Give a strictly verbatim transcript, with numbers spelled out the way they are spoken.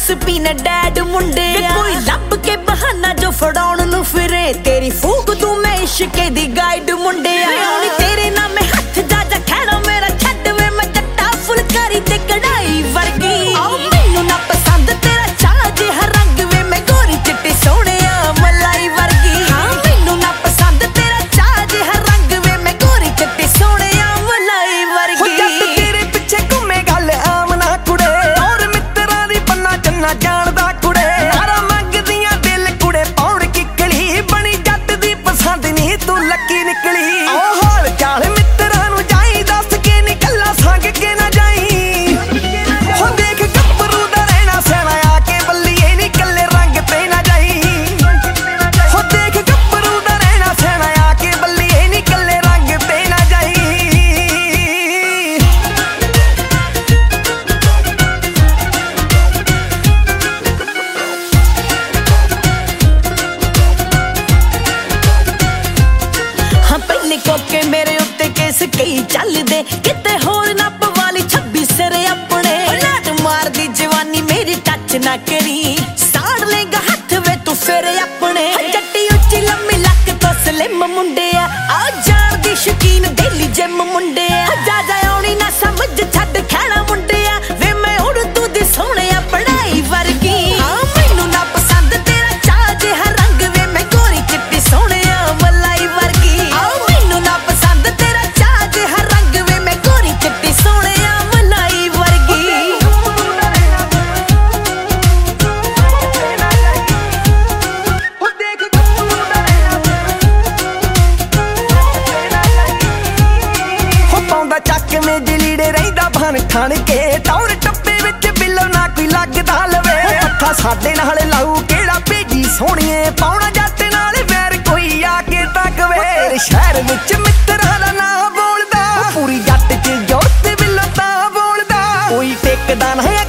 spin dad मुंडे कोई लब के बहाना जो फड़ाउण नू फिरे तेरी फूक तू मैं इश्के दी गाइड मुंडे तेरे नाम में हथ जा जा खैड़ा मेरा छड्ड वे मैं जट्टा फुलकारी ते कढ़ाई वर्गी मैनू ना पसंद तेरा चाह जिहा रंग वे मैं गोरी चिट्टी सोहणिया मलाई वर्गी हाँ मैनू ना पसंद तेरा चाह जिहा रंग वे मैं गोरी चिट्टी सोहणिया मलाई वर्गी तेरे पिछे घूमे गल आम ना कुड़े और मित्तरां दी पन्ना चन्ना जानदा कुड़े नारा मंगदियां दिल कुड़े पौड़ किकली बनी जट दी पसंद नहीं तू लकी निकली ओ हाल चाल मित्तरां नू जाई दस के निकला संग के ना जाई हो देख गब्बरू दा रहना सेना आके बल्लीए नी कल्ले रंग ते ना जाई हो देख गब्बरू दा रहना सेना आके बल्लीए नी कल्ले रंग ते ना जाई हाँ पहले कोके मेरे उत्ते केस कई चलदे किते होर नप वाली छब्बी सिरे अपने लाट मार दी जवानी मेरी टच ना करी साड़ लेगा हथ वे तू फिर अपने जट्टी उच्ची लम्मी लक तो स्लिम मुंडे आ जान दी शकीन डेली जिम मुंडे जा जा आउणी ना समझ छड्ड खैड़ा मुंडे वे मैं उड़ तू दी सोहणे पढ़ाई वर्गी हाँ मैनू ना पसंद तेरा चाह जिहा रंग वे मैं गोरी चिट्टी सोहणे मलाई वर्गी हाँ मैनू ना पसंद तेरा चाह जिहा रंग वे मैं गोरी चिट्टी सोहणे मलाई वर्गी हो पाउंदा चक में जलीड़े रहिंदा बन ठण के टौर टप्पे विच बिल्लो ना कोई लगदा लवे हत्था साडे नाल लाऊ केड़ा भेजी सोहणीए पाउणा जट नाल वैर कोई आके तकवे तेरे शहर विच मित्तरां दा नां बोलदा पूरी जट च जोर ते बिल्लो तां बोलदा कोई टेकदा ना